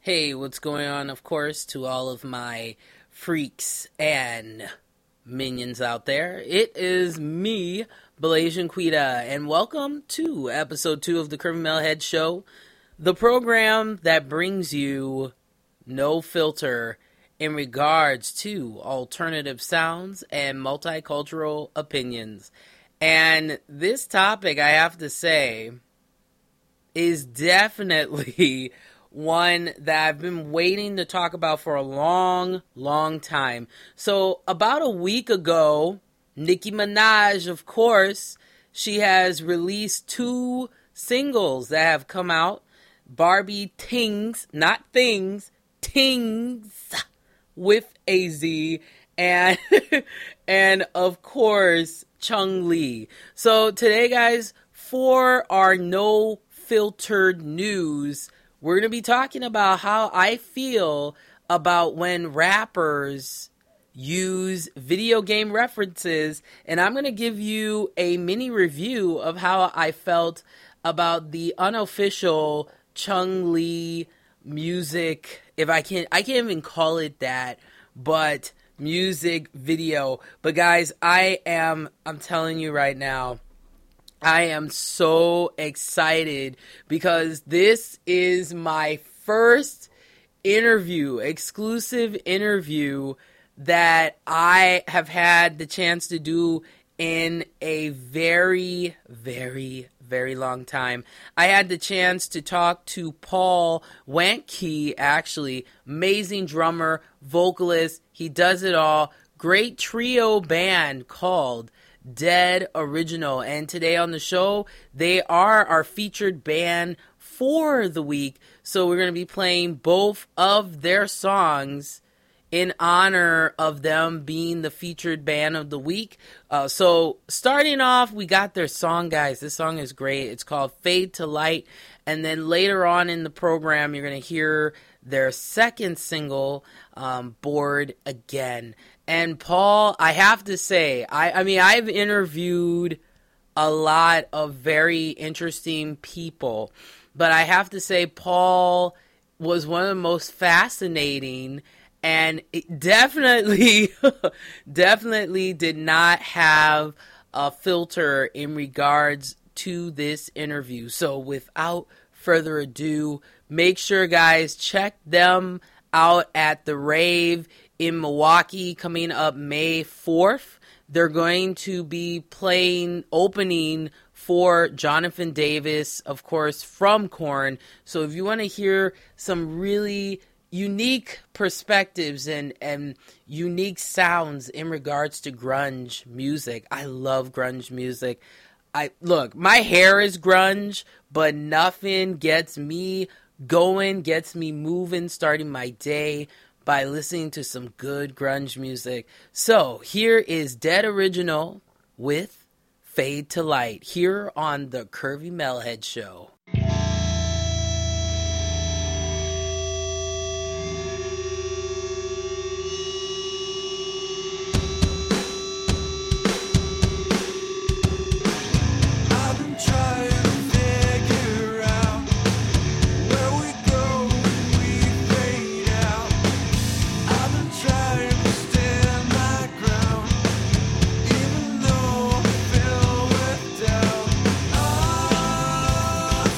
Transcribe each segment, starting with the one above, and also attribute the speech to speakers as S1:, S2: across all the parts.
S1: Hey, what's going on, of course, to all of my freaks and minions out there. It is me, Blasian Quita, and welcome to episode 2 of the Curvy Metalhead Show, the program that brings you no filter in regards to alternative sounds and multicultural opinions. And this topic, I have to say, is definitely one that I've been waiting to talk about for a long time. So about a week ago, Nicki Minaj, of course, she has released 2 singles that have come out. Barbie Tings, not Things, Tings with a Z, and and of course Chung Lee. So today, guys, for our no filtered news, we're going to be talking about how I feel about when rappers use video game references, and I'm going to give you a mini review of how I felt about the unofficial Chung Lee music, if I can't even call it that, but music video. But guys, I'm telling you right now, I am so excited because this is my first exclusive interview that I have had the chance to do in a very long time. I had the chance to talk to Paul Wantke, actually. Amazing drummer, vocalist, he does it all. Great trio band called Dead Original, and today on the show they are our featured band for the week, so we're going to be playing both of their songs in honor of them being the featured band of the week. So starting off, we got their song, guys. This song is great. It's called Fade to Light, and then later on in the program you're going to hear their second single, Bored Again. And Paul, I have to say, I mean, I've interviewed a lot of very interesting people, but I have to say Paul was one of the most fascinating, and it definitely did not have a filter in regards to this interview. So without further ado, make sure, guys, check them out at the Rave in Milwaukee coming up May 4th. They're going to be opening for Jonathan Davis, of course, from Korn. So if you want to hear some really unique perspectives and unique sounds in regards to grunge music, I love grunge music. Look, my hair is grunge, but nothing gets me going, gets me moving, starting my day by listening to some good grunge music. So here is Dead Original with Fade to Light here on the Curvy Metalhead Show.
S2: Even though I feel with doubt,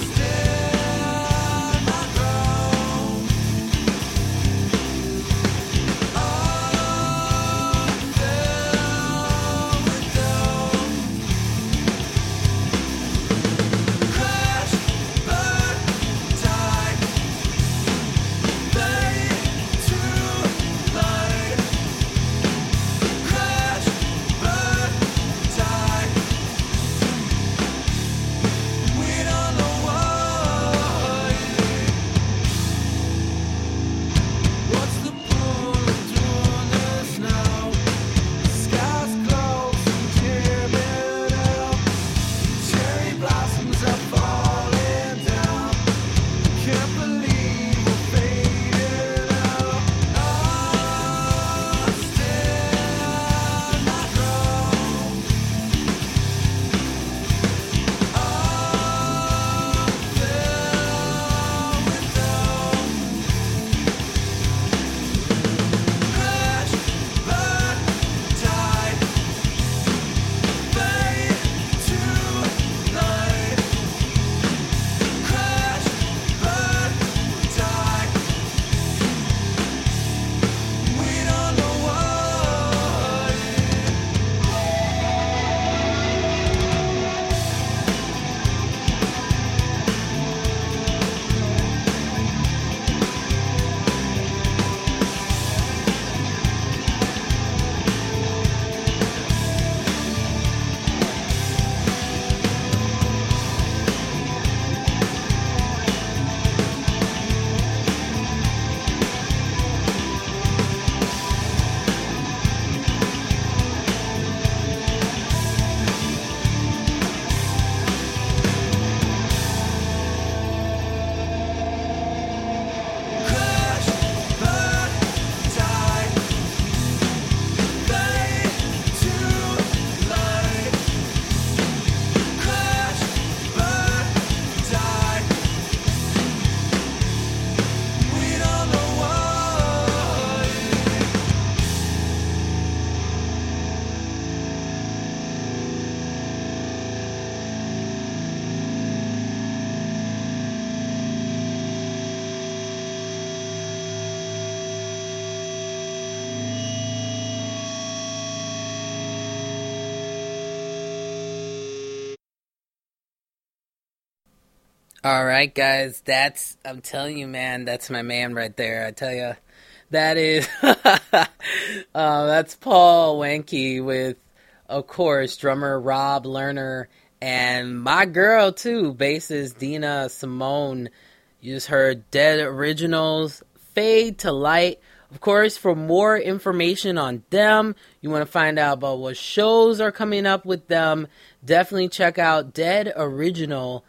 S1: All right, guys, I'm telling you, man, that's my man right there. I tell you, that is, that's Paul Wanke with, of course, drummer Rob Lerner and my girl, too, bassist Dina Simone. You just heard Dead Originals, Fade to Light. Of course, for more information on them, you want to find out about what shows are coming up with them, definitely check out deadoriginal.org.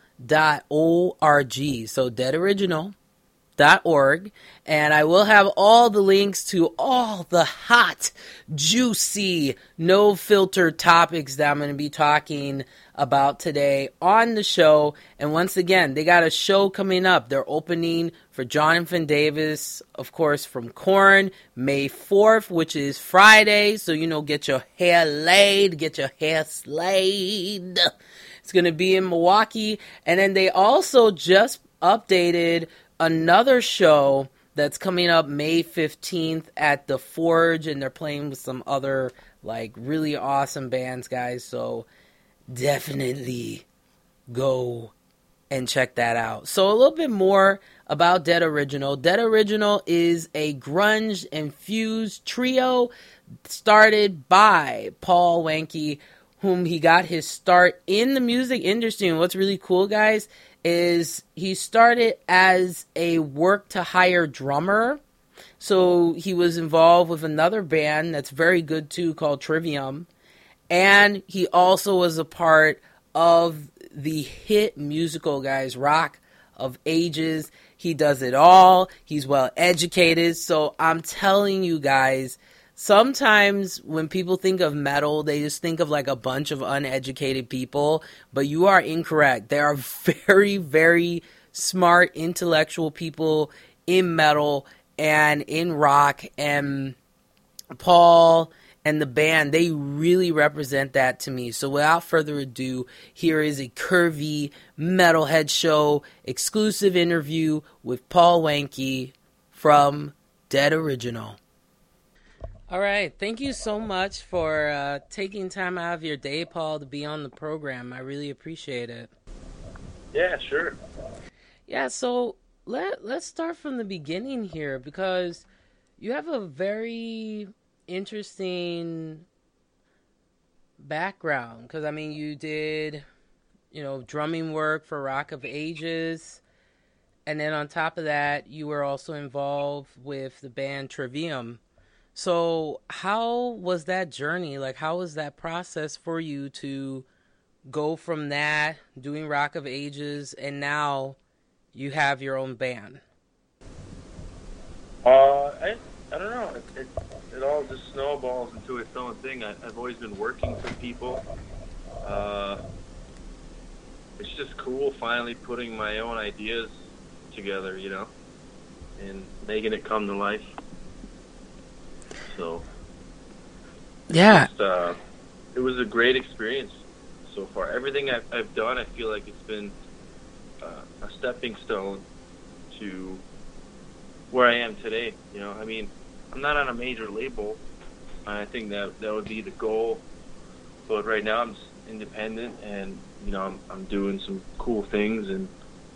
S1: So deadoriginal.org, and I will have all the links to all the hot, juicy, no filter topics that I'm going to be talking about today on the show. And once again, they got a show coming up. They're opening for Jonathan Davis, of course, from Korn, May 4th, which is Friday. So, get your hair laid, get your hair slayed. It's going to be in Milwaukee. And then they also just updated another show that's coming up May 15th at the Forge, and they're playing with some other really awesome bands, guys. So definitely go and check that out. So a little bit more about Dead Original. Dead Original is a grunge-infused trio started by Paul Wanke, whom he got his start in the music industry. And what's really cool, guys, is he started as a work-to-hire drummer. So he was involved with another band that's very good, too, called Trivium. And he also was a part of the hit musical, guys, Rock of Ages. He does it all. He's well-educated. So I'm telling you guys, sometimes when people think of metal, they just think of a bunch of uneducated people, but you are incorrect. There are very, very smart, intellectual people in metal and in rock, and Paul and the band, they really represent that to me. So without further ado, here is a curvy Metalhead Show exclusive interview with Paul Wanke from Dead Original. All right. Thank you so much for taking time out of your day, Paul, to be on the program. I really appreciate it.
S2: Yeah, sure.
S1: Yeah, so let's start from the beginning here, because you have a very interesting background. Because, you did, drumming work for Rock of Ages. And then on top of that, you were also involved with the band Trivium. So how was that journey? How was that process for you to go from that, doing Rock of Ages, and now you have your own band?
S2: I don't know. It all just snowballs into its own thing. I've always been working for people. Uh, it's just cool finally putting my own ideas together, and making it come to life. So,
S1: Yeah.
S2: it was a great experience so far. Everything I've done, I feel like it's been a stepping stone to where I am today. I'm not on a major label. I think that would be the goal. But right now, I'm just independent, and I'm doing some cool things, and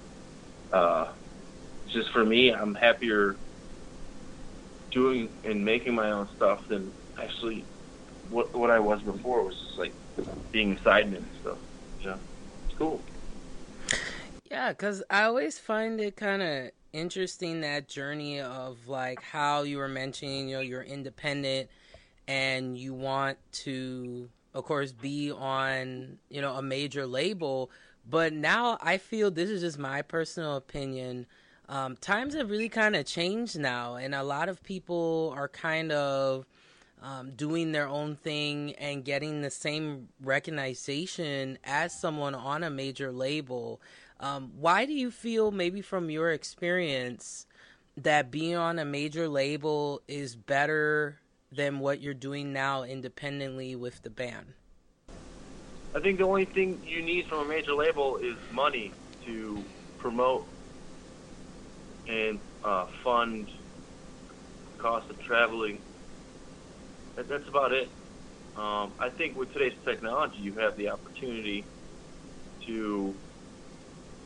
S2: just for me, I'm happier doing and making my own stuff than actually what I was before, was just being a sideman and stuff. It's cool.
S1: Yeah, because I always find it kind of interesting, that journey of how you were mentioning, you're independent and you want to, of course, be on, a major label. But now I feel, this is just my personal opinion, times have really kind of changed now, and a lot of people are kind of doing their own thing and getting the same recognition as someone on a major label. Why do you feel, maybe from your experience, that being on a major label is better than what you're doing now independently with the band?
S2: I think the only thing you need from a major label is money to promote and fund the cost of traveling. That's about it. I think with today's technology, you have the opportunity to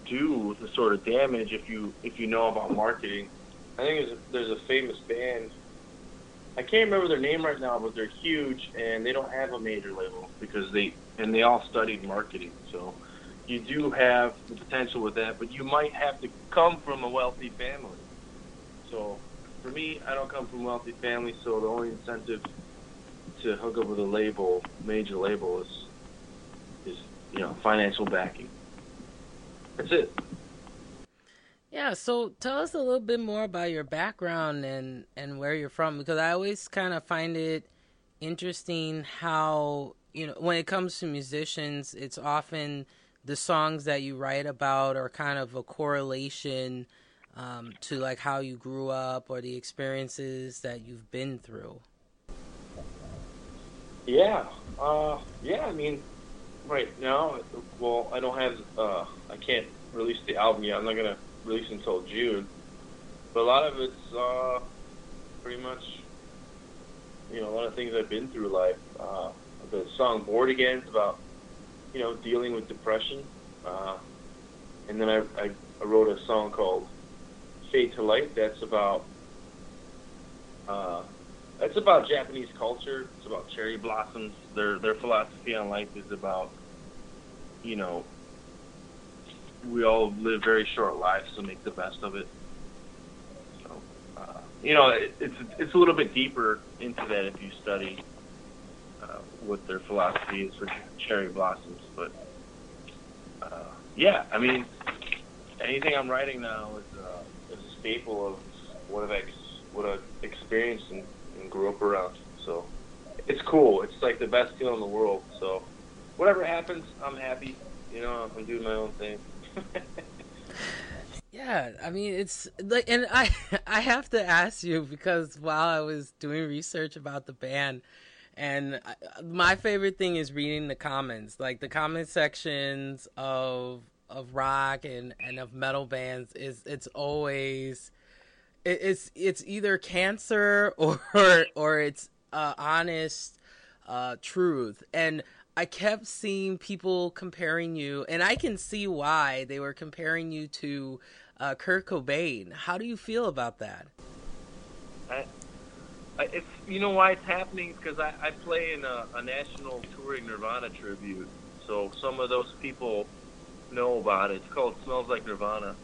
S2: do the sort of damage if you know about marketing. I think there's a famous band. I can't remember their name right now, but they're huge and they don't have a major label because they all studied marketing. So you do have the potential with that, but you might have to come from a wealthy family. So for me, I don't come from a wealthy family, so the only incentive to hook up with a major label, is financial backing. That's it.
S1: Yeah, so tell us a little bit more about your background and where you're from, because I always kind of find it interesting how, when it comes to musicians, it's often the songs that you write about are kind of a correlation to like how you grew up or the experiences that you've been through.
S2: Yeah. Yeah, I mean, right now, well, I don't have, I can't release the album yet. I'm not going to release until June. But a lot of it's pretty much, a lot of things I've been through life. The song Bored Again is about, dealing with depression. And then I wrote a song called Fade to Light that's about Japanese culture. It's about cherry blossoms. Their philosophy on life is about, we all live very short lives, so make the best of it. So, it's a little bit deeper into that if you study what their philosophy is for cherry blossoms. But yeah, I mean, anything I'm writing now is a staple of what I've experienced and grew up around. So it's cool. It's like the best feeling in the world. So whatever happens, I'm happy. I'm doing my own thing.
S1: Yeah, I mean, it's like, and I have to ask you because while I was doing research about the band, and my favorite thing is reading the comments, like the comment sections of rock and of metal bands it's always it's either cancer or it's honest truth. And I kept seeing people comparing you, and I can see why they were comparing you to Kurt Cobain. How do you feel about that?
S2: It's why it's happening because I play in a national touring Nirvana tribute, so some of those people know about it. It's called Smells Like Nirvana.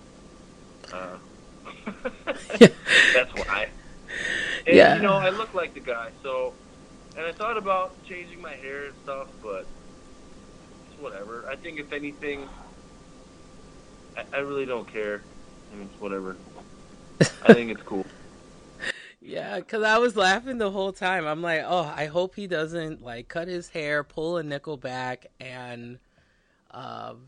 S2: That's why. And
S1: Yeah.
S2: I look like the guy, so, and I thought about changing my hair and stuff, but it's whatever. I think if anything, I really don't care. I mean, it's whatever. I think it's cool.
S1: Yeah, because I was laughing the whole time. I'm like, oh, I hope he doesn't like cut his hair, pull a Nickelback, and um,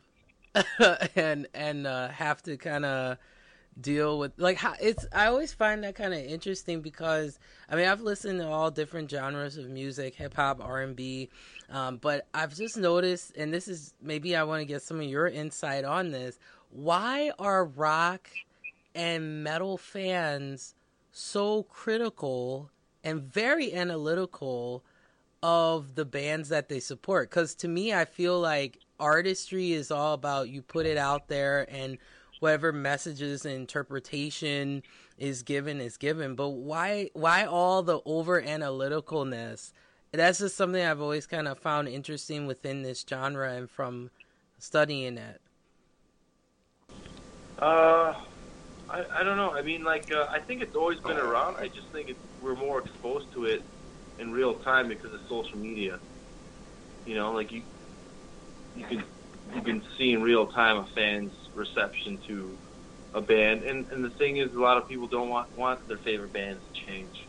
S1: and have to kind of deal with like how it's. I always find that kind of interesting because I mean I've listened to all different genres of music, hip hop, R&B, but I've just noticed, and this is maybe I want to get some of your insight on this. Why are rock and metal fans so critical and very analytical of the bands that they support? Because to me, I feel like artistry is all about you put it out there and whatever messages and interpretation is given. But why all the over analyticalness? That's just something I've always kind of found interesting within this genre and from studying it.
S2: Uh, I don't know. I mean, I think it's always been around. I just think we're more exposed to it in real time because of social media. Like you can see in real time a fan's reception to a band, and the thing is, a lot of people don't want their favorite bands to change.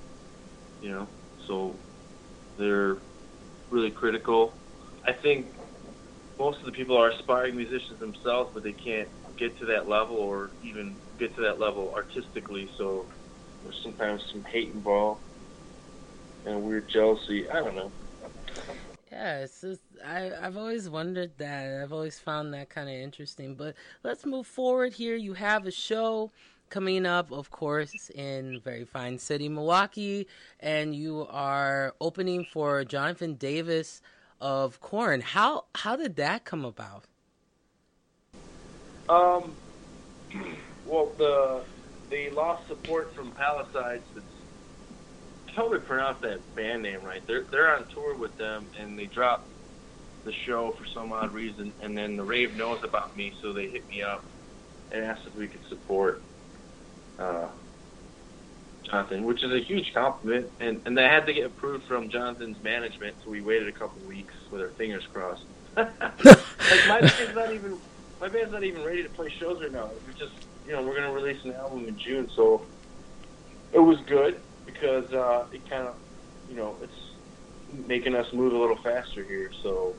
S2: So they're really critical. I think most of the people are aspiring musicians themselves, but they can't get to that level or even get to that level artistically. So there's sometimes some hate involved and weird jealousy. I don't know.
S1: Yeah, it's just I've always wondered that. I've always found that kind of interesting. But let's move forward here. You have a show coming up, of course, in very fine city, Milwaukee, and you are opening for Jonathan Davis of Korn. How did that come about?
S2: Um, well, they lost support from Palisades. I can't really pronounce that band name right. They're on tour with them, and they dropped the show for some odd reason. And then the Rave knows about me, so they hit me up and asked if we could support uh, Jonathan, which is a huge compliment. And they had to get approved from Jonathan's management, so we waited a couple weeks with our fingers crossed. Like my band's not even ready to play shows right now. We just, we're gonna release an album in June, so it was good because it kind of, it's making us move a little faster here. So,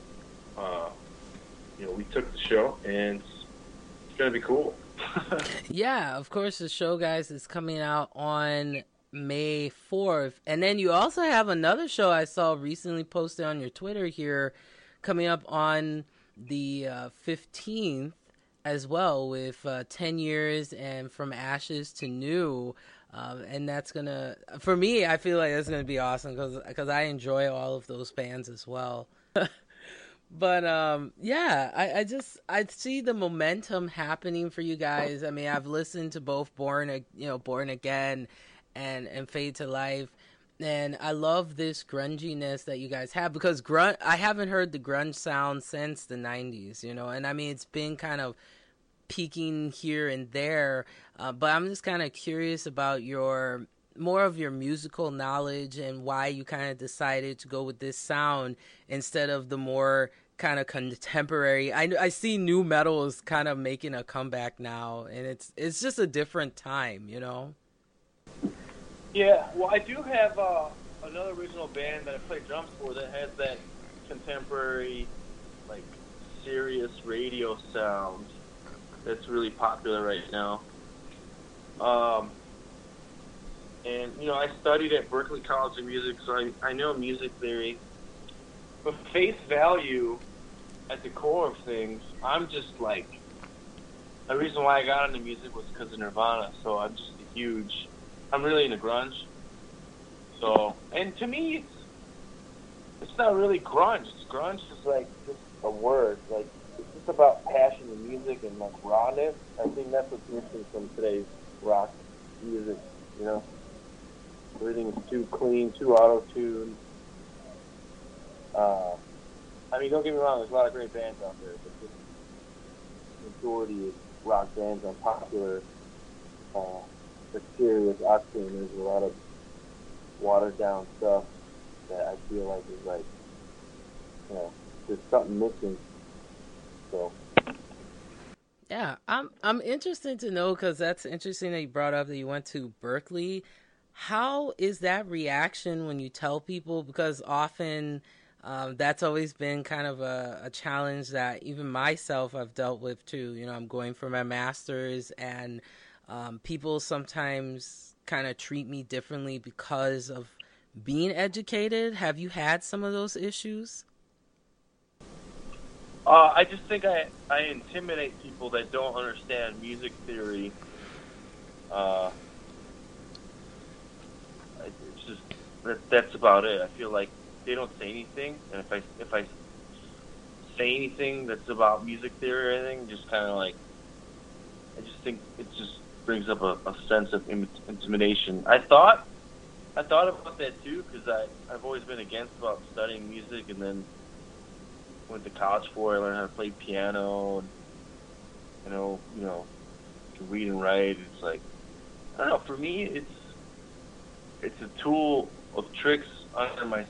S2: we took the show, and it's gonna be cool.
S1: Yeah, of course, the show, guys, is coming out on May 4th. And then you also have another show I saw recently posted on your Twitter here coming up on the 15th as well with 10 Years and From Ashes to New. And that's going to, for me, I feel like that's going to be awesome because I enjoy all of those bands as well. But yeah, I see the momentum happening for you guys. I mean, I've listened to both Born Again and Fade to Life, and I love this grunginess that you guys have because I haven't heard the grunge sound since the 90s, and I mean it's been kind of peaking here and there, but I'm just kind of curious about more of your musical knowledge and why you kind of decided to go with this sound instead of the more kind of contemporary. I see new metal is kind of making a comeback now, and it's just a different time.
S2: Yeah, well, I do have another original band that I play drums for that has that contemporary, like, serious radio sound that's really popular right now. And, I studied at Berklee College of Music, so I know music theory. But face value, at the core of things, I'm just like, the reason why I got into music was because of Nirvana, so I'm really into grunge. So, and to me, it's not really grunge. Grunge is like just a word. Like, it's just about passion in music and like rawness. I think that's what's missing from today's rock music, Everything is too clean, too auto-tuned. I mean, don't get me wrong, there's a lot of great bands out there, but the majority of rock bands are popular. The serious octane, there's a lot of watered down stuff that I feel like is like, there's something missing. So.
S1: Yeah, I'm interested to know because that's interesting that you brought up that you went to Berklee. How is that reaction when you tell people? Because often that's always been kind of a challenge that even myself I've dealt with too. I'm going for my master's, and people sometimes kind of treat me differently because of being educated. Have you had some of those issues?
S2: I just think I intimidate people that don't understand music theory. It's just that's about it. I feel like they don't say anything, and if I say anything that's about music theory or anything, just kind of like, I just think it just brings up a sense of intimidation. I thought about that too because I've always been against about studying music, and then went to college for it. I learned how to play piano, and can read and write. It's like, I don't know. For me, it's a tool of tricks under my,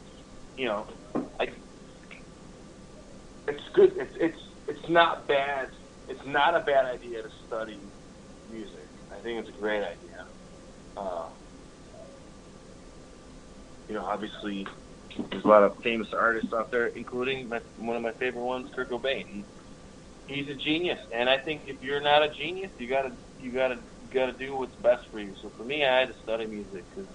S2: it's good. It's not bad. It's not a bad idea to study music. I think it's a great idea. Obviously, there's a lot of famous artists out there, including one of my favorite ones, Kurt Cobain. He's a genius, and I think if you're not a genius, you gotta do what's best for you. So for me, I had to study music because,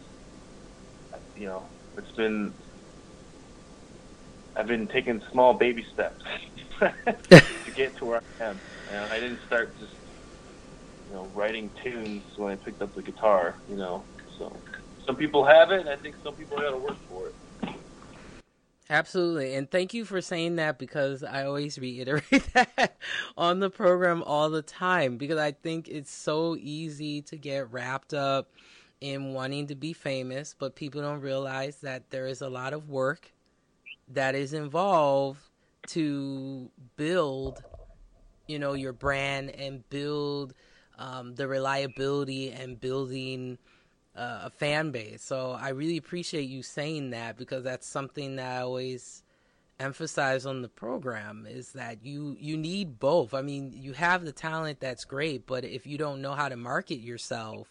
S2: I've been taking small baby steps to get to where I am. And I didn't start just, writing tunes when I picked up the guitar. So some people have it, and I think some people got to work for it.
S1: Absolutely. And thank you for saying that, because I always reiterate that on the program all the time, because I think it's so easy to get wrapped up in wanting to be famous, but people don't realize that there is a lot of work that is involved to build, your brand, and build the reliability, and building a fan base. So I really appreciate you saying that, because that's something that I always emphasize on the program, is that you need both. I mean, you have the talent, that's great, but if you don't know how to market yourself,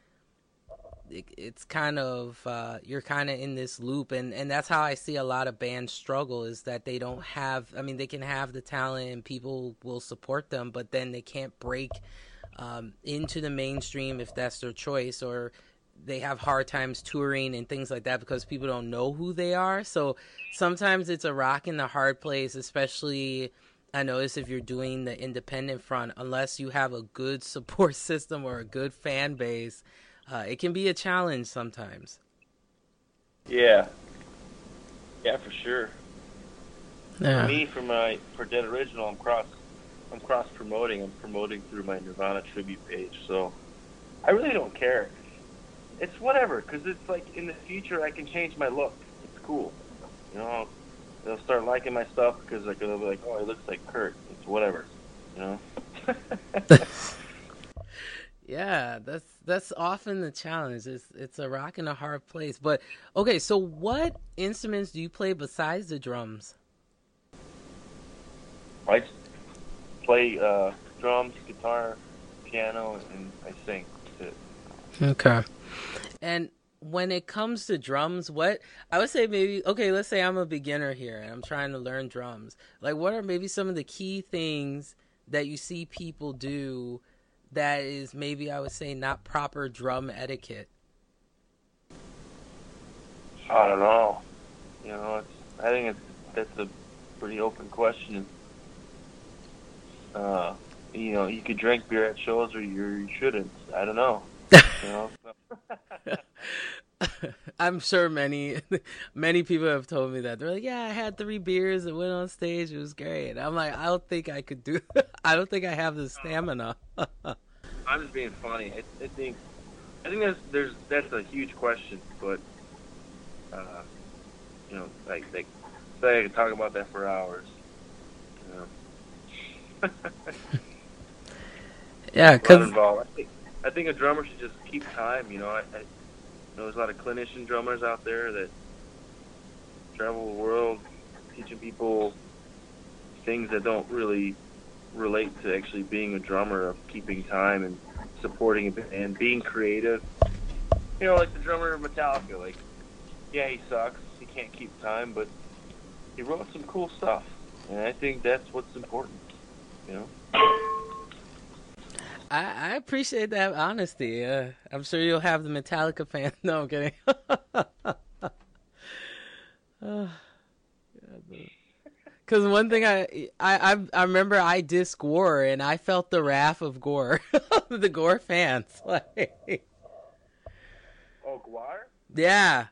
S1: it's kind of you're kind of in this loop, and that's how I see a lot of bands struggle, is that they don't have, I mean, they can have the talent and people will support them, but then they can't break into the mainstream if that's their choice, or they have hard times touring and things like that because people don't know who they are. So sometimes it's a rock in the hard place, especially I notice if you're doing the independent front, unless you have a good support system or a good fan base, it can be a challenge sometimes.
S2: Yeah, yeah, for sure. For
S1: Yeah.
S2: me, for Dead Original, I'm cross promoting. I'm promoting through my Nirvana tribute page, so I really don't care. It's whatever, because it's like in the future I can change my look. It's cool, you know. They'll start liking my stuff because they'll be like, "Oh, he looks like Kurt." It's whatever, you know.
S1: Yeah, that's often the challenge. It's a rock and a hard place. But okay, so what instruments do you play besides the drums?
S2: I play drums, guitar, piano, and I sing. That's it.
S1: Okay. And when it comes to drums, what I would say, maybe, okay, let's say I'm a beginner here and I'm trying to learn drums. Like, what are maybe some of the key things that you see people do that is, maybe I would say, not proper drum etiquette?
S2: I don't know. I think that's a pretty open question. Uh, you could drink beer at shows or you shouldn't. I don't know. You know.
S1: I'm sure many many people have told me that. They're like, "Yeah, I had 3 beers and went on stage. It was great." I'm like, "I don't think I could do I don't think I have the stamina."
S2: I'm just being funny. I think that's a huge question, but uh, like say I could talk about that for hours. You know.
S1: Yeah,
S2: A lot
S1: cuz
S2: involved. I think a drummer should just keep time. I know there's a lot of clinician drummers out there that travel the world teaching people things that don't really relate to actually being a drummer, of keeping time and supporting and being creative. Like the drummer of Metallica. Like, yeah, he sucks. He can't keep time, but he wrote some cool stuff, and I think that's what's important. You know.
S1: I appreciate that honesty. I'm sure you'll have the Metallica fan. No, I'm kidding. Because one thing I remember, I dissed Gore and I felt the wrath of Gore, the Gore fans. Like,
S2: Oh, Guar?
S1: yeah,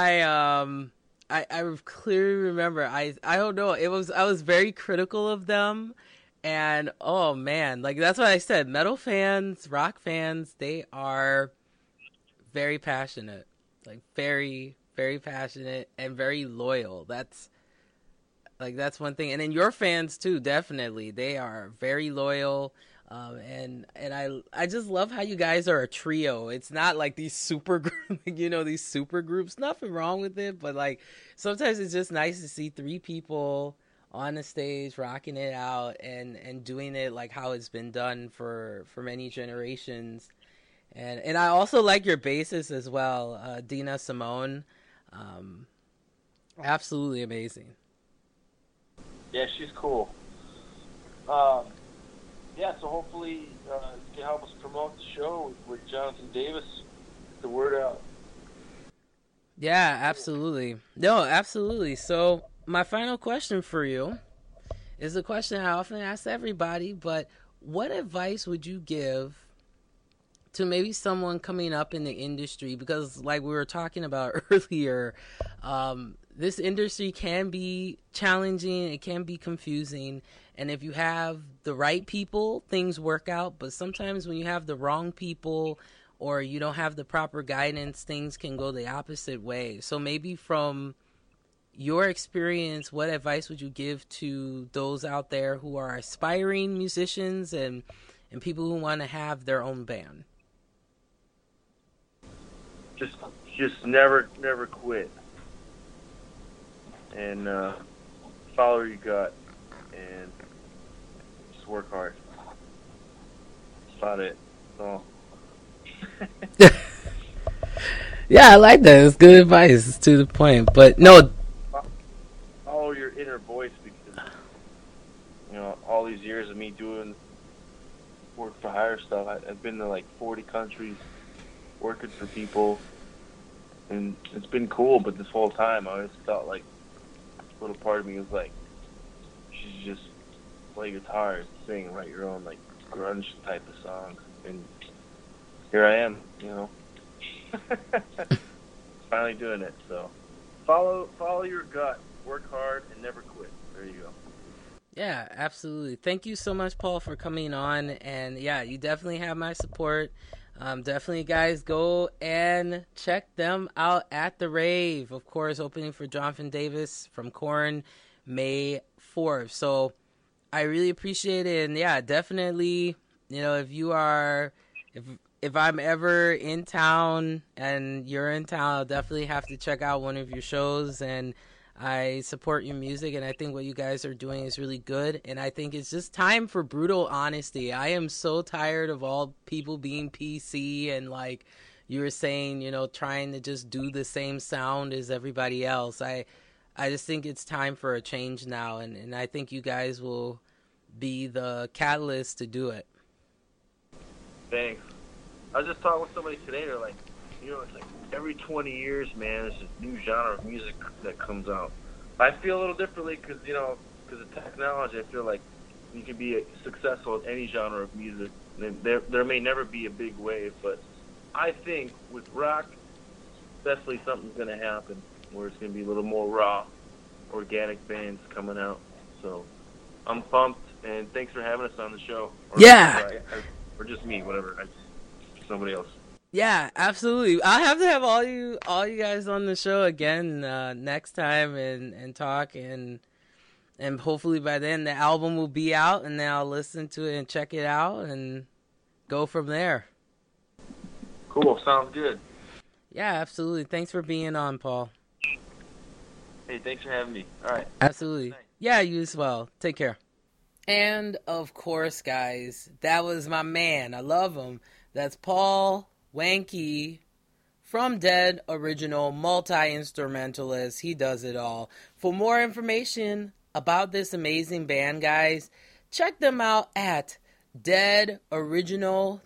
S1: I clearly remember, I don't know, I was very critical of them, and oh man, like, that's what I said. Metal fans, rock fans, they are very passionate, like, very very passionate and very loyal. That's one thing. And then your fans too, definitely. They are very loyal. And I just love how you guys are a trio. It's not like these super these super groups. Nothing wrong with it, but like sometimes it's just nice to see 3 people on the stage rocking it out, and doing it like how it's been done for many generations. And I also like your bassist as well, Dina Simone. Um, Absolutely amazing.
S2: Yeah, she's cool. Um, yeah, so hopefully you can help us promote the show with Jonathan Davis. Get the word out.
S1: Yeah, absolutely. No, absolutely. So, my final question for you is a question I often ask everybody, but what advice would you give to maybe someone coming up in the industry, because like we were talking about earlier, this industry can be challenging, it can be confusing, and if you have the right people, things work out. But sometimes when you have the wrong people or you don't have the proper guidance, things can go the opposite way. So maybe from your experience, what advice would you give to those out there who are aspiring musicians and people who want to have their own band?
S2: Just never quit, and follow your gut, and just work hard. That's about it. So.
S1: Yeah, I like that. It's good advice. It's to the point. But no,
S2: follow your inner voice, because all these years of me doing work for hire stuff, I've been to like 40 countries working for people, and it's been cool. But this whole time I always felt like a little part of me was like, you should just play guitar and sing, write your own like grunge type of songs. And here I am, finally doing it. So follow your gut, work hard, and never quit. There you go.
S1: yeah, absolutely. Thank you so much, Paul, for coming on. And yeah, you definitely have my support. Definitely, guys, go and check them out at the Rave. Of course, opening for Jonathan Davis from Korn, May 4th. So I really appreciate it. And yeah, definitely, if I'm ever in town and you're in town, I'll definitely have to check out one of your shows. And I support your music, and I think what you guys are doing is really good. And I think it's just time for brutal honesty. I am so tired of all people being PC and, like you were saying, trying to just do the same sound as everybody else. I just think it's time for a change now, and I think you guys will be the catalyst to do it.
S2: Thanks. I was just talking with somebody today. They're like, it's like every 20 years, man, there's a new genre of music that comes out. I feel a little differently because of technology. I feel like you can be successful in any genre of music. There may never be a big wave, but I think with rock, definitely something's going to happen where it's going to be a little more raw, organic bands coming out. So I'm pumped, and thanks for having us on the show. Or just me, whatever. Somebody else.
S1: Yeah, absolutely. I'll have to have all you guys on the show again next time and talk, and hopefully by then the album will be out, and then I'll listen to it and check it out and go from there.
S2: Cool. Sounds good.
S1: Yeah, absolutely. Thanks for being on, Paul.
S2: Hey, thanks for having me. All right.
S1: Absolutely. Yeah, you as well. Take care. And of course, guys, that was my man. I love him. That's Paul Wanke from Dead Original, multi-instrumentalist. He does it all. For more information about this amazing band, guys, check them out at deadoriginal.org.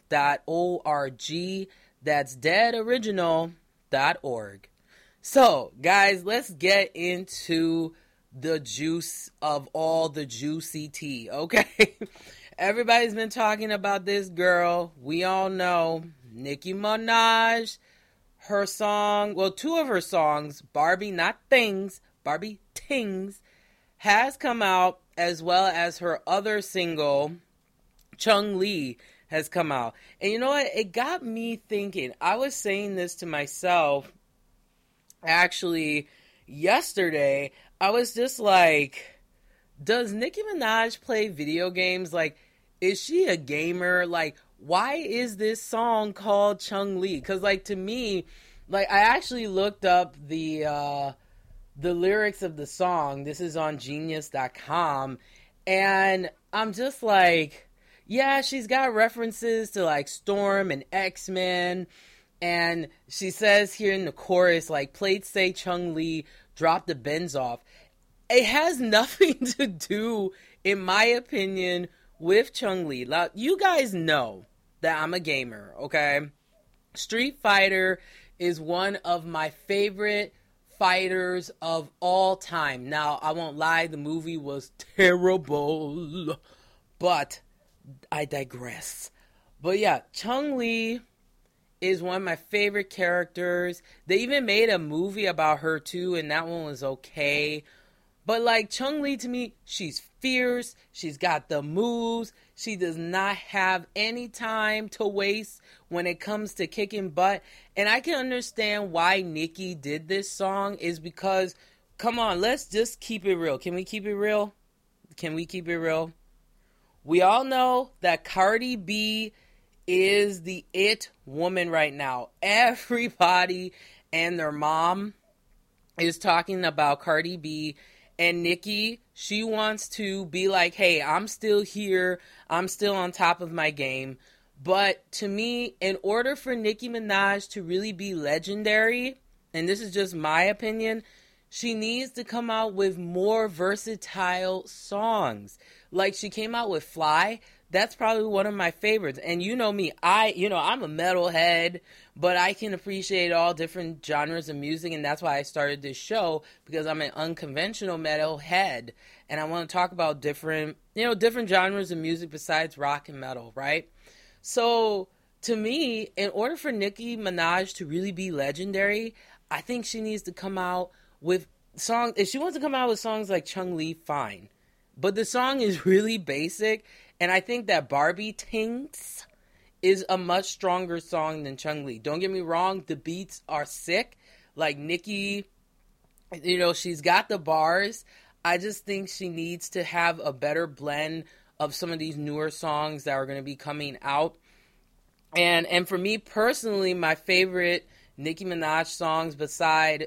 S1: That's deadoriginal.org. So, guys, let's get into the juice of all the juicy tea, okay? Everybody's been talking about this girl. We all know Nicki Minaj. Her song, well, two of her songs, Barbie Not Things, Barbie Tings, has come out, as well as her other single, Chung Lee, has come out. And you know what? It got me thinking. I was saying this to myself, actually, yesterday. I was just like, does Nicki Minaj play video games? Like, is she a gamer? Like, why is this song called Chung Lee? Because, like, to me, like, I actually looked up the lyrics of the song. This is on Genius.com. And I'm just like, yeah, she's got references to, like, Storm and X-Men. And she says here in the chorus, like, plates say Chung Lee, drop the bends off. It has nothing to do, in my opinion, with Chung Lee. Now, you guys know that I'm a gamer, okay? Street Fighter is one of my favorite fighters of all time. Now, I won't lie, the movie was terrible, but I digress. But yeah, Chung Lee is one of my favorite characters. They even made a movie about her too, and that one was okay. But like Chun-Li, to me, she's fierce. She's got the moves. She does not have any time to waste when it comes to kicking butt. And I can understand why Nicki did this song is because, come on, let's just keep it real. Can we keep it real? Can we keep it real? We all know that Cardi B is the it woman right now. Everybody and their mom is talking about Cardi B. And Nicki, she wants to be like, hey, I'm still here. I'm still on top of my game. But to me, in order for Nicki Minaj to really be legendary, and this is just my opinion, she needs to come out with more versatile songs. Like she came out with Fly. That's probably one of my favorites. And you know me, I'm a metalhead, but I can appreciate all different genres of music. And that's why I started this show, because I'm an unconventional metalhead. And I want to talk about different genres of music besides rock and metal, right? So to me, in order for Nicki Minaj to really be legendary, I think she needs to come out with songs. If she wants to come out with songs like Chun-Li, fine. But the song is really basic. And I think that Barbie Tings is a much stronger song than Chun-Li. Don't get me wrong, the beats are sick. Like Nicki, she's got the bars. I just think she needs to have a better blend of some of these newer songs that are going to be coming out. And for me personally, my favorite Nicki Minaj songs besides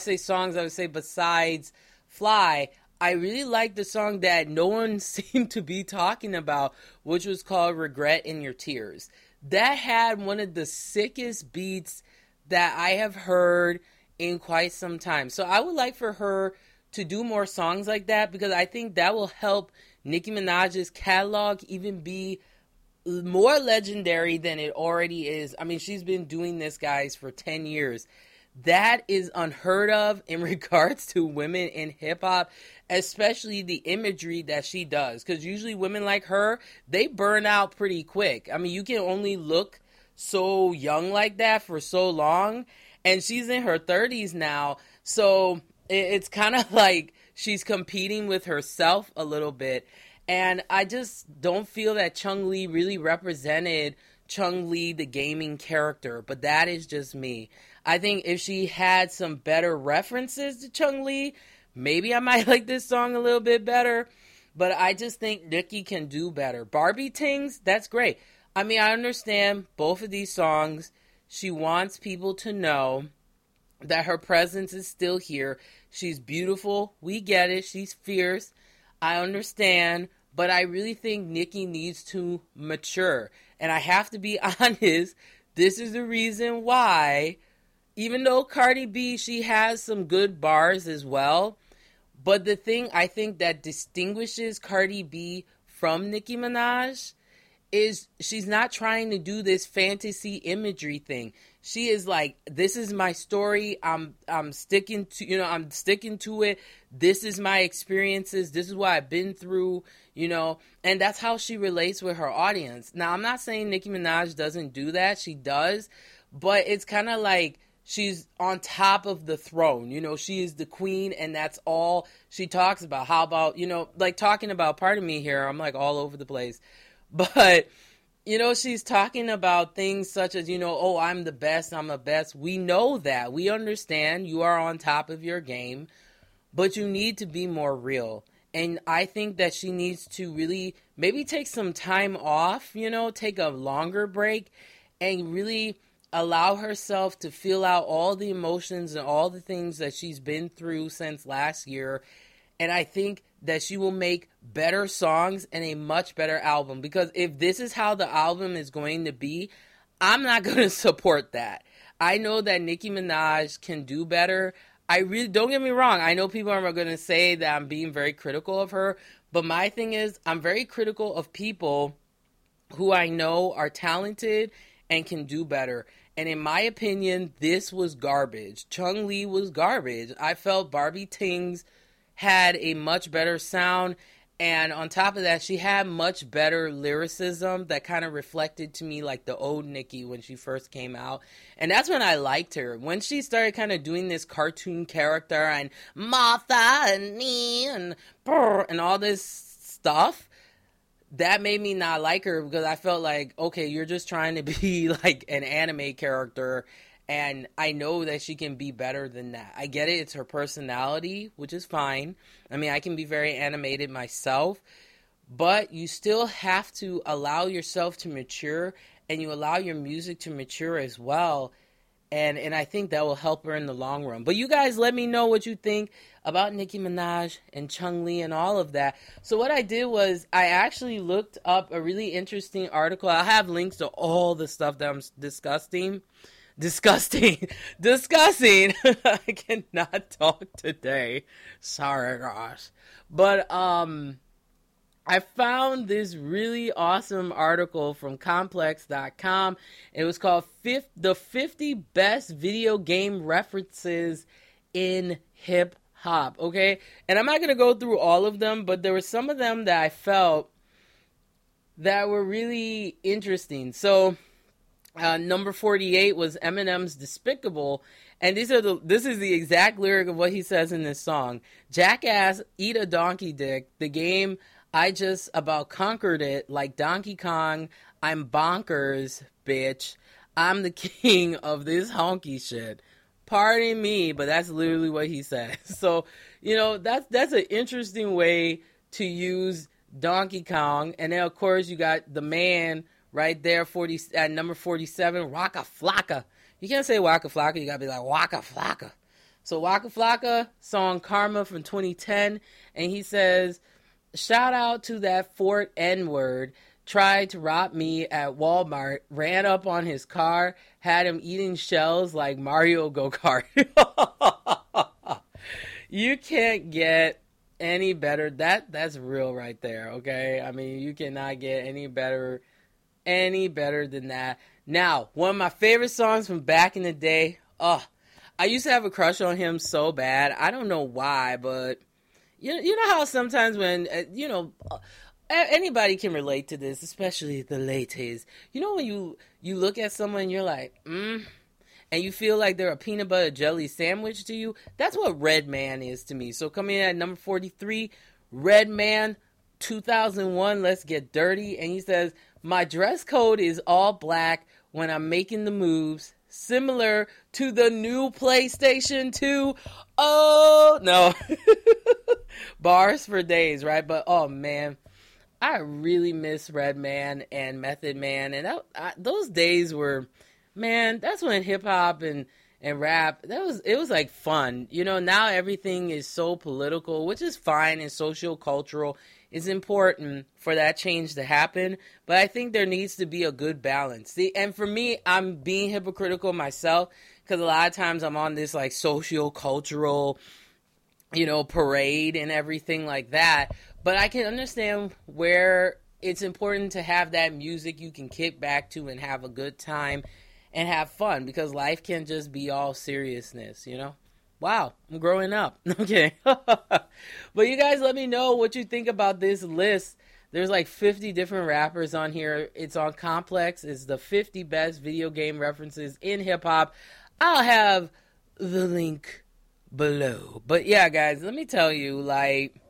S1: Fly, I really like the song that no one seemed to be talking about, which was called Regret in Your Tears. That had one of the sickest beats that I have heard in quite some time. So I would like for her to do more songs like that, because I think that will help Nicki Minaj's catalog even be more legendary than it already is. I mean, she's been doing this, guys, for 10 years. That is unheard of in regards to women in hip-hop, especially the imagery that she does. Because usually women like her, they burn out pretty quick. I mean, you can only look so young like that for so long. And she's in her 30s now. So it's kind of like she's competing with herself a little bit. And I just don't feel that Chun-Li really represented Chun-Li, the gaming character, but that is just me. I think if she had some better references to Chun-Li, maybe I might like this song a little bit better, but I just think Nicki can do better. Barbie Tings, that's great. I mean, I understand both of these songs. She wants people to know that her presence is still here. She's beautiful. We get it. She's fierce. I understand. But I really think Nicki needs to mature. And I have to be honest, this is the reason why, even though Cardi B, she has some good bars as well, but the thing I think that distinguishes Cardi B from Nicki Minaj is she's not trying to do this fantasy imagery thing. She is like, this is my story. I'm sticking to it. This is my experiences. This is what I've been through, and that's how she relates with her audience. Now, I'm not saying Nicki Minaj doesn't do that. She does, but it's kind of like she's on top of the throne. She is the queen, and that's all she talks about. How about, like talking about, pardon me here, I'm like all over the place. But, she's talking about things such as, oh, I'm the best, I'm the best. We know that. We understand you are on top of your game, but you need to be more real. And I think that she needs to really maybe take some time off, take a longer break and really allow herself to feel out all the emotions and all the things that she's been through since last year. And I think that she will make better songs and a much better album. Because if this is how the album is going to be, I'm not going to support that. I know that Nicki Minaj can do better. I really, don't get me wrong, I know people are going to say that I'm being very critical of her. But my thing is, I'm very critical of people who I know are talented and can do better. And in my opinion, this was garbage. Chun-Li was garbage. I felt Barbie Tings had a much better sound. And on top of that, she had much better lyricism that kind of reflected to me like the old Nicki when she first came out. And that's when I liked her. When she started kind of doing this cartoon character and Martha and me and brr, and all this stuff, that made me not like her because I felt like, okay, you're just trying to be like an anime character. And I know that she can be better than that. I get it. It's her personality, which is fine. I mean, I can be very animated myself. But you still have to allow yourself to mature. And you allow your music to mature as well. And I think that will help her in the long run. But you guys let me know what you think about Nicki Minaj and Chun-Li and all of that. So what I did was I actually looked up a really interesting article. I'll have links to all the stuff that I'm discussing. I cannot talk today. Sorry, gosh. But I found this really awesome article from Complex.com. It was called the 50 Best Video Game References in Hip Hop. Okay, and I'm not gonna go through all of them, but there were some of them that I felt that were really interesting. So. Number 48 was Eminem's Despicable, and this is the exact lyric of what he says in this song. Jackass, eat a donkey dick. The game, I just about conquered it like Donkey Kong. I'm bonkers, bitch. I'm the king of this honky shit. Pardon me, but that's literally what he says. So, that's an interesting way to use Donkey Kong. And then, of course, you got the man right there, at number 47, Waka Flocka. You can't say Waka Flocka, you gotta be like Waka Flocka. So Waka Flocka, song Karma from 2010, and he says, shout out to that Fort N-word, tried to rob me at Walmart, ran up on his car, had him eating shells like Mario Go-Kart. You can't get any better. That's real right there, okay? I mean, you cannot get any better than that. Now, one of my favorite songs from back in the day. I used to have a crush on him so bad. I don't know why, but you know how sometimes when anybody can relate to this, especially the ladies. You know when you look at someone and you're like, and you feel like they're a peanut butter jelly sandwich to you. That's what Redman is to me. So coming in at number 43, Redman, 2001, Let's Get Dirty, and he says, my dress code is all black when I'm making the moves, similar to the new PlayStation 2. Oh, no. Bars for days, right? But, oh, man, I really miss Redman and Method Man. And those days were, man, that's when hip-hop and rap, it was like fun. Now everything is so political, which is fine, and social-cultural. It's important for that change to happen, but I think there needs to be a good balance. See, and for me, I'm being hypocritical myself because a lot of times I'm on this like socio-cultural, parade and everything like that. But I can understand where it's important to have that music you can kick back to and have a good time and have fun, because life can't just be all seriousness, Wow, I'm growing up. Okay. But you guys let me know what you think about this list. There's like 50 different rappers on here. It's on Complex. It's the 50 best video game references in hip-hop. I'll have the link below. But yeah, guys, let me tell you, like,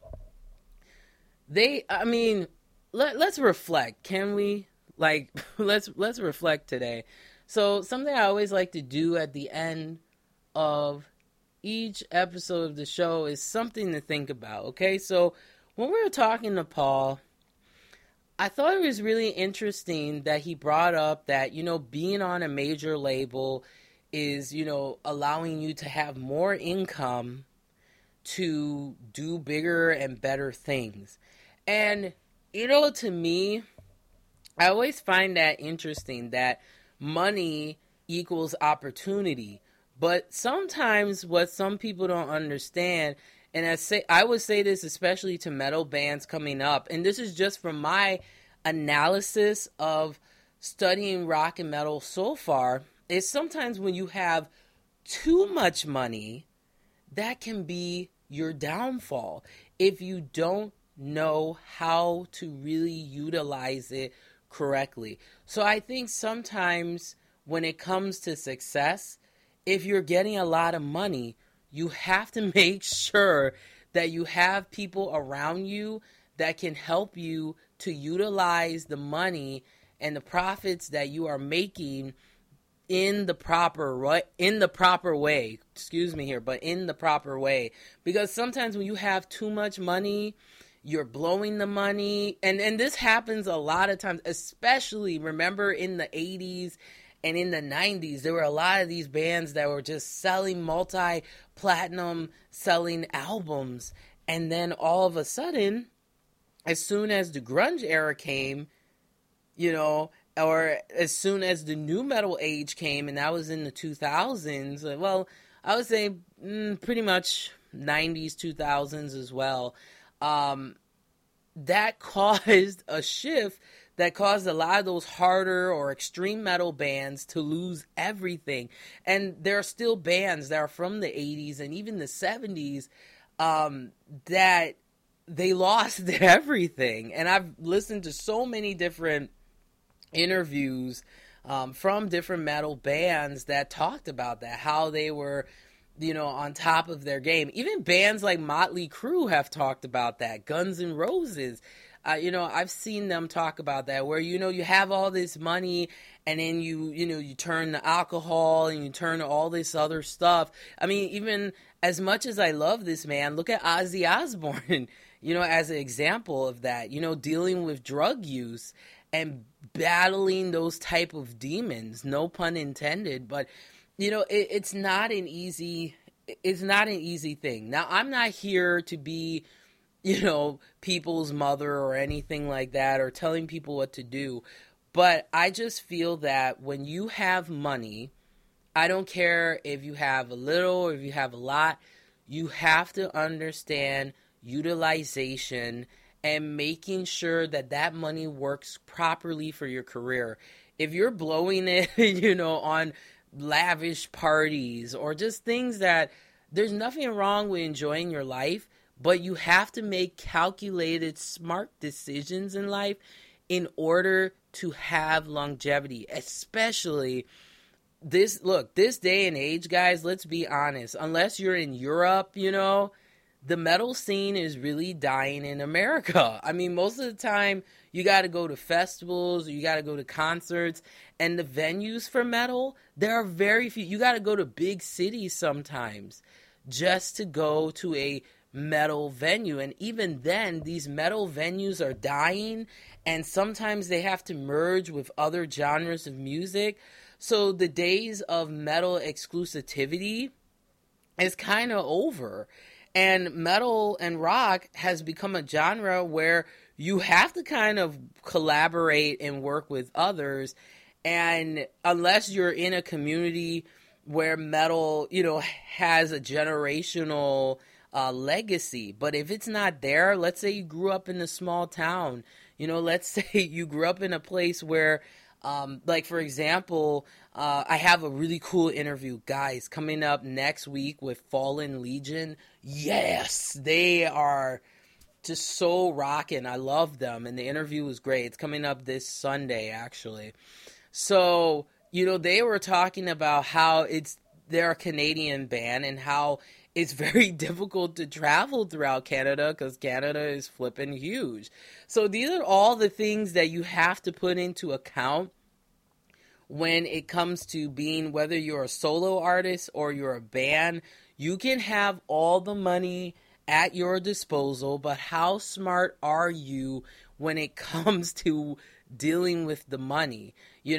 S1: let's reflect. Can we? Like, let's reflect today. So something I always like to do at the end of each episode of the show is something to think about, okay? So when we were talking to Paul, I thought it was really interesting that he brought up that, being on a major label is, allowing you to have more income to do bigger and better things. And, to me, I always find that interesting, that money equals opportunity. But sometimes what some people don't understand, and I would say this especially to metal bands coming up, and this is just from my analysis of studying rock and metal so far, is sometimes when you have too much money, that can be your downfall if you don't know how to really utilize it correctly. So I think sometimes when it comes to success, if you're getting a lot of money, you have to make sure that you have people around you that can help you to utilize the money and the profits that you are making in the proper way. Excuse me here, but in the proper way. Because sometimes when you have too much money, you're blowing the money. And this happens a lot of times, especially, remember, in the 80s and in the 90s, there were a lot of these bands that were just selling multi-platinum selling albums. And then all of a sudden, as soon as the grunge era came, or as soon as the new metal age came, and that was in the 2000s, well, I would say pretty much 90s, 2000s as well, that caused a shift that caused a lot of those harder or extreme metal bands to lose everything. And there are still bands that are from the 80s and even the 70s that they lost everything. And I've listened to so many different interviews from different metal bands that talked about that, how they were, on top of their game. Even bands like Motley Crue have talked about that. Guns N' Roses, I've seen them talk about that, where, you have all this money and then you turn to alcohol and you turn to all this other stuff. I mean, even as much as I love this man, look at Ozzy Osbourne, as an example of that, dealing with drug use and battling those type of demons, no pun intended, but it's not an easy thing. Now, I'm not here to be, people's mother or anything like that, or telling people what to do. But I just feel that when you have money, I don't care if you have a little or if you have a lot, you have to understand utilization and making sure that that money works properly for your career. If you're blowing it, on lavish parties or just things that there's nothing wrong with enjoying your life, but you have to make calculated, smart decisions in life in order to have longevity, especially this day and age, guys, let's be honest, unless you're in Europe, the metal scene is really dying in America. I mean, most of the time, you got to go to festivals, or you got to go to concerts, and the venues for metal, there are very few. You got to go to big cities sometimes just to go to a metal venue. And even then, these metal venues are dying, and sometimes they have to merge with other genres of music. So the days of metal exclusivity is kind of over. And metal and rock has become a genre where you have to kind of collaborate and work with others. And unless you're in a community where metal, has a generational legacy. But if it's not there, let's say you grew up in a small town, let's say you grew up in a place where, like, for example, I have a really cool interview, guys, coming up next week with Fallen Legion. Yes, they are just so rocking. I love them, and the interview was great. It's coming up this Sunday, actually. So, they were talking about how they're a Canadian band and how it's very difficult to travel throughout Canada because Canada is flipping huge. So these are all the things that you have to put into account when it comes to being, whether you're a solo artist or you're a band. You can have all the money at your disposal, but how smart are you when it comes to dealing with the money,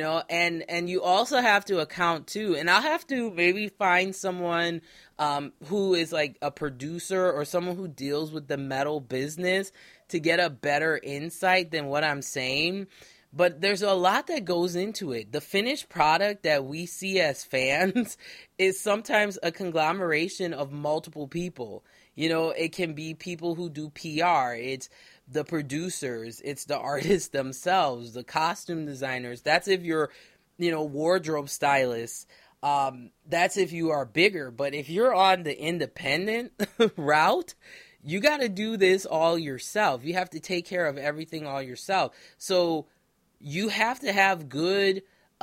S1: and you also have to account too, and I'll have to maybe find someone who is like a producer or someone who deals with the metal business to get a better insight than what I'm saying. But there's a lot that goes into it. The finished product that we see as fans is sometimes a conglomeration of multiple people. It can be people who do PR. It's the producers. It's the artists themselves, the costume designers. That's if you're, wardrobe stylists. That's if you are bigger. But if you're on the independent route, you got to do this all yourself. You have to take care of everything all yourself. So you have to have good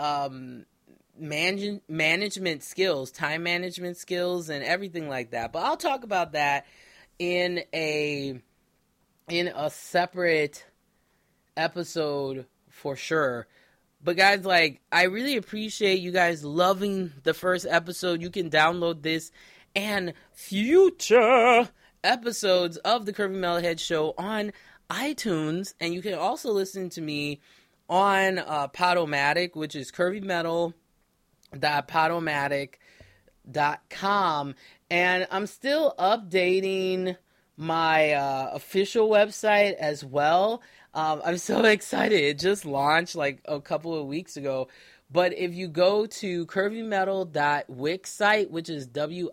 S1: management skills, time management skills, and everything like that. But I'll talk about that in a separate episode for sure. But guys, like, I really appreciate you guys loving the first episode. You can download this and future episodes of the Curvy Metalhead Show on iTunes, and you can also listen to me on Podomatic, which is curvymetal.podomatic.com. And I'm still updating my official website as well. I'm so excited. It just launched like a couple of weeks ago. But if you go to curvymetal.wixsite, which is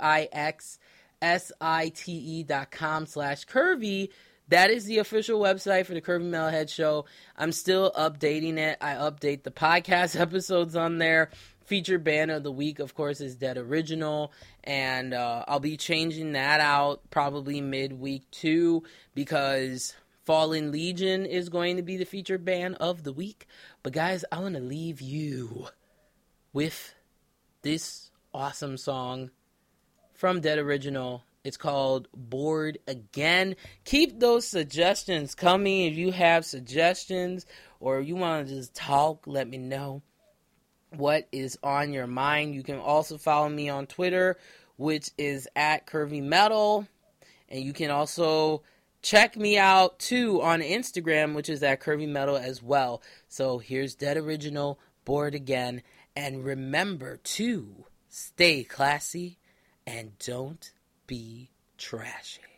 S1: wixsite.com/curvy, that is the official website for the Curvy Metalhead Show. I'm still updating it. I update the podcast episodes on there. Featured band of the week, of course, is Dead Original, and I'll be changing that out probably midweek too, because Fallen Legion is going to be the featured band of the week. But guys, I want to leave you with this awesome song from Dead Original. It's called Bored Again. Keep those suggestions coming. If you have suggestions or you want to just talk, let me know what is on your mind. You can also follow me on Twitter, which is at Curvy Metal. And you can also check me out too on Instagram, which is at Curvy Metal as well. So here's Dead Original, Bored Again. And remember to stay classy and don't be trashy.